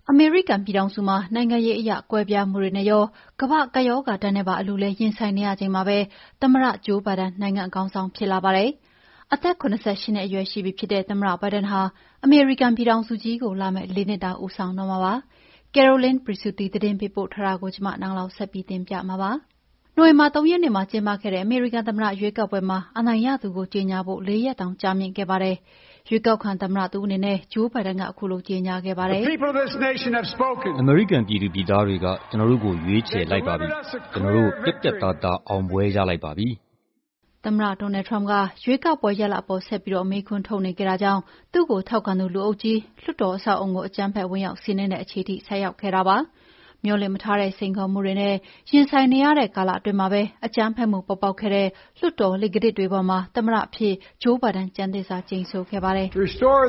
အမေရိကန်ပြည်ထောင်စုမှာနိုင်ငံရေးအရကွဲပြားမှုတွေနဲ့ရောကမ္ဘာ့ကပ်ရောဂါဒဏ်နဲ့ပါအလူလဲရင်ဆိုင်နေရချိန်မှာပဲသမ္မတဂျိုးဘိုင်ဒန်နိုင်ငံခေါင်းဆောင်ဖြစ်လာပါတယ်။အသက်78နှစ်အရွယ်ရှိပြီဖြစ်တဲ့သမ္မတဘိုင်ဒန်ဟာအမေရိကန်ပြည်ထောင်စုကြီးကိုလာမယ့်4နှစ်တာဦးဆောင်တော့မှာပါ။ Caroline Presutti သတင်းပေးပို့ထားတာကိုကျွန်မနန်းလောင်ဆက်ပြီးတင်ပြမှာပါ။နိုဝင်ဘာ3ရက်နေ့မှာကျင်းပခဲ့တဲ့အမေရိကန်သမ္မတရွေးကောက်ပွဲမှာအနိုင်ရသူကိုကြေညာဖို့4ရက်တောင်ကြာမြင့်ခဲ့ပါတယ်။ရွေးကောက်ခံသမ္မတသူအနေနဲ့ဂျိုးဘိုင်ဒန်ကအခုလိုကြေညာခဲ့ပါတယ်။အမေရိကန်ပြည်သူပြည်သားတွေကကျွန်တော်တို့ကိုရွေးချယ်လိုက်ပါပြီ။ကျွန်တော်တို့ပြတ်ပြတ်သားသားအောင်ပွဲရလိုက်ပါပြီ။သမ္မတ Donald Trump ကရွေးကောက်ပွဲရလဒ်အပေါ်ဆက်ပြီးမေးခွန်းထုတ်နေကြတာကြောင့်သူ့ကိုထောက်ခံသူလူအုပ်ကြီးလွှတ်တော်အဆောက်အအုံကိုအကြမ်းဖက်ဝင်ရောက်စီးနင်းတဲ့အခြေထိဆိုက်ရောက်ခဲ့တာပါ။မျှော်လင့်မထားတဲ့စိန်ခေါ်မှုတွေနဲ့ရင်ဆိုင်နေရတဲ့ကာလအတွင်းမှာပဲအကြမ်းဖက်မှုပေါ်ပေါက်ခဲ့တဲ့လွှတ်တော်လေကတစ်တွေပေါ်မှာသမ္မတအဖြစ်ဂျိုးဘိုင်ဒန်ကျမ်းသစ္စာကျိန်ဆိုခဲ့ပါတယ်။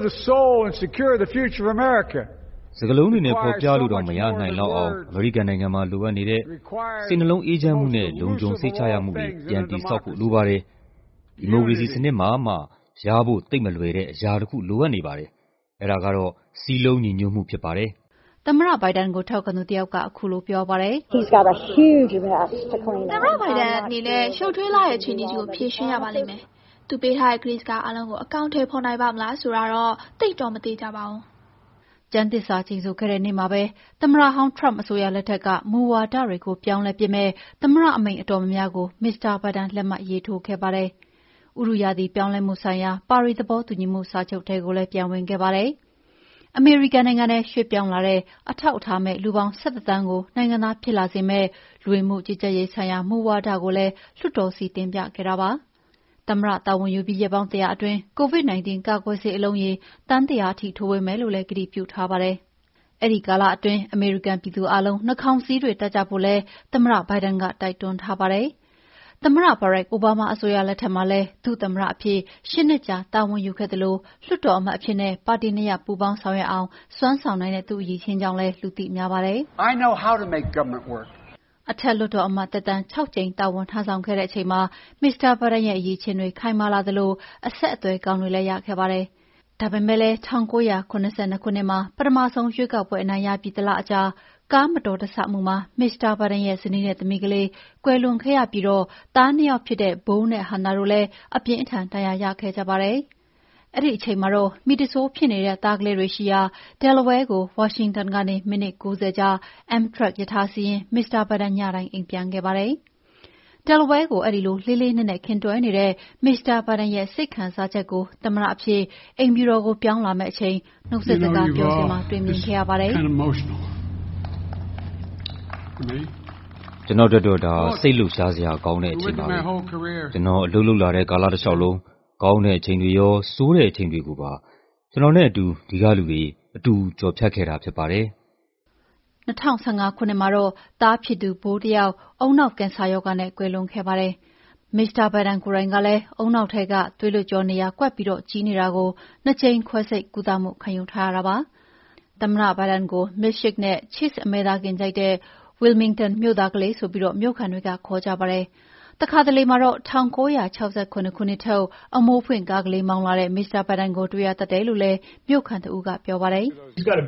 စကားလုံးတွေနဲ့ဖော်ပြလို့တော့မရနိုင်လောက်အောင်အမေရိကန်နိုင်ငံမှာလိုအပ်နေတဲ့စိတ်နှလုံးအေးချမ်းမှုနဲ့လုံခြုံစိတ်ချရမှုတွေပြန်တည်ဆောက်ဖို့လိုပါတယ်။ဒီမိုကရေစီစနစ်မှာမှရဖို့သိပ်မလွယ်တဲ့အရာတစ်ခုလိုအပ်နေပါတယ်။အဲဒါကတော့စည်းလုံးညီညွတ်မှုဖြစ်ပါတယ်။သမ္မတဘိုင်ဒန်ကိုထောက်ခံသူတယောက်ကအခုလိုပြောပါတယ်။သမ္မတဘိုင်ဒန်အနေနဲ့ရှုပ်ထွေးလာတဲ့အခြေအနေကြီးကိုဖြေရှင်းရပါလိမ့်မယ်။သူပေးထားတဲ့ကတိစကားအားလုံးကိုအကောင်အထည်ဖော်နိုင်ပါ့မလားဆိုတာတော့သိပ်တော့မသေချာပါဘူး။ကျမ်းသစ္စာကျိန်ဆိုခဲ့တဲ့နေ့မှာပဲသမ္မတဟောင်း Trump အစိုးရလက်ထက်ကမူဝါဒတွေကိုပြောင်းလဲပစ်မယ့်သမ္မတအမိန့်အတော်များများကိုမစ္စတာဘိုင်ဒန်လက်မှတ်ရေးထိုးခဲ့ပါတယ်။ဥတုရာသီပြောင်းလဲမှုဆိုင်ရာပါရီသဘောတူညီမှုစာချုပ်ထဲကိုလည်းပြန်ဝင်ခဲ့ပါတယ်။အမေရိကန်နိုင်ငံထဲရွှေ့ပြောင်းလာတဲ့အထောက်အထားမဲ့လူပေါင်း17သန်းကိုနိုင်ငံသားဖြစ်လာစေမယ့်လူဝင်မှုကြီးကြပ်ရေးဆိုင်ရာမူဝါဒကိုလည်းလွှတ်တော်ဆီတင်ပြခဲ့တာပါ။သမ္မတတာဝန်ယူပြီးရက်ပေါင်း100အတွင်း COVID-19 ကာကွယ်ဆေးအလုံးရေသန်း100အထိထိုးပေးမယ်လို့လည်းကတိပြုထားပါတယ်။အဲဒီကာလအတွင်းအမေရိကန်ပြည်သူအားလုံးနှာခေါင်းစည်းတွေတပ်ကြဖို့လည်းသမ္မတဘိုင်ဒန်ကတိုက်တွန်းထားပါတယ်။သမ္မတ Barack Obama အစိုးရလက်ထက်မှာလည်းဒုသမ္မတအဖြစ်8နှစ်ကြာတာဝန်ယူခဲ့သလိုလွှတ်တော်အမတ်အဖြစ်နဲ့ပါတီ2ရပ်ပူးပေါင်းဆောင်ရွက်အောင်စွမ်းဆောင်နိုင်တဲ့သူ့အရည်အချင်းကြောင့်လည်းလူသိများပါတယ်။အထက်လွှတ်တော်အမတ်သက်တမ်း6ကြိမ်တာဝန်ထမ်းဆောင်ခဲ့တဲ့အချိန်မှာမစ္စတာဘိုင်ဒန်ရဲ့အရည်အချင်းတွေခိုင်မာလာသလိုအဆက်အသွယ်ကောင်းတွေလည်းရခဲ့ပါတယ်။ဒါပေမဲ့လည်း1982ခုနှစ်မှာပထမဆုံးရွေးကောက်ပွဲအနိုင်ရပြီးတလအကြာကားမတော်တဆမှုမှာမစ္စတာဘိုင်ဒန်ရဲ့ဇနီးနဲ့သမီးကလေးကွယ်လွန်ခဲ့ရပြီးသား2ယောက်ဖြစ်တဲ့ Beau နဲ့ Hannah တို့လည်းအပြင်းအထန်ဒဏ်ရာရခဲ့ကြပါတယ်။အဲဒီအချိန်မှာတော့မီးတဆိုးဖြစ်နေတဲ့သားကလေးတွေရှိရာ Delaware ကိုဝါရှင်တန်ကနေမိနစ်90ကြာ Amtrak ရထားစီးရင်းမစ္စတာဘိုင်ဒန်ညတိုင်းအိမ်ပြန်ခဲ့ပါတယ်။ Delaware ကိုအဲဒီလိုလေးလေးနက်နက်ခင်တွယ်နေတဲ့မစ္စတာဘိုင်ဒန်ရဲ့စိတ်ခံစားချက်ကိုသမ္မတအဖြစ်အိမ်ဖြူတော်ကိုပြောင်းလာမယ့်အချိန်နှုတ်ဆက်စကားပြောစဉ်မှာတွေ့မြင်ခဲ့ရပါတယ်။ကျွန်တော်တို့ဒါစိတ်လှုပ်ရှားစရာကောင်းတဲ့အချိန်ပါပဲကျွန်တော်အလုပ်လုပ်လာတဲ့ကာလတစ်လျှောက်လုံးကောင်းတဲ့အချိန်တွေရောဆိုးတဲ့အချိန်တွေကိုပါကျွန်တော်နဲ့အတူဒီကလူတွေအတူကြော်ဖြတ်ခဲ့တာဖြစ်ပါတယ် 2015ခုနှစ်မှာတော့သားဖြစ်သူဘိုးတယောက်ဦးနှောက်ကင်ဆာရောဂါနဲ့ကွယ်လွန်ခဲ့ပါတယ်။မစ္စတာဘိုင်ဒန်ကိုယ်တိုင်ကလည်းဦးနှောက်ထဲကသွေးလွှတ်ကြောနေရာကွက်ပြီးကြီးနေတာကို2ကြိမ်ခွဲစိတ်ကုသမှုခံယူထားရတာပါ။သမ္မတဘိုင်ဒန်ကို milkshake နဲ့ cheese အမဲသားကင်ကြိုက်တဲ့ Wilmington မြို့သားကလေးဆိုပြီးမြို့ခံတွေကခေါ်ကြပါတယ်။တခါတလေမှာတော့1968ခုနှစ်ထုတ်အမိုးဖွင့်ကားကလေးမောင်းလာတဲ့မစ္စတာဘိုင်ဒန်ကိုတွေ့ရတတ်တယ်လို့လည်းမြို့ခံတဦးကပြောပါတယ်။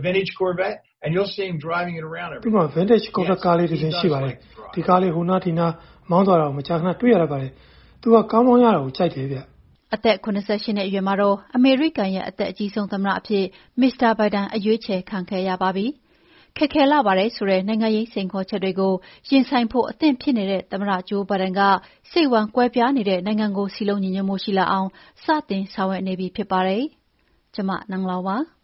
သူ့မှာ Vintage Corvette ကားလေးတစ်စင်းရှိပါတယ်။ဒီကားလေးဟိုနားဒီနားမောင်းသွားတာကိုမကြာခဏတွေ့ရတတ်ပါတယ်။သူကကားမောင်းရတာကိုကြိုက်တယ်ဗျ။အသက်88နှစ်အရွယ်မှာတော့အမေရိကန်ရဲ့အသက်အကြီးဆုံးသမ္မတအဖြစ်မစ္စတာဘိုင်ဒန်အရွေးချယ်ခံခဲ့ရပါပြီ။ခက်ခဲလှပါတယ်ဆိုတဲ့နိုင်ငံရေးစိန်ခေါ်ချက်တွေကိုရင်ဆိုင်ဖို့အသင့်ဖြစ်နေတဲ့သမ္မတဂျိုးဘိုင်ဒန်ကစိတ်ဝမ်းကွဲပြားနေတဲ့နိုင်ငံကိုစည်းလုံးညီညွတ်မှုရှိလာအောင်စတင်ဆောင်ရွက်နေပြီဖြစ်ပါတယ်။ကျွန်မနန်းလောင်ပါ။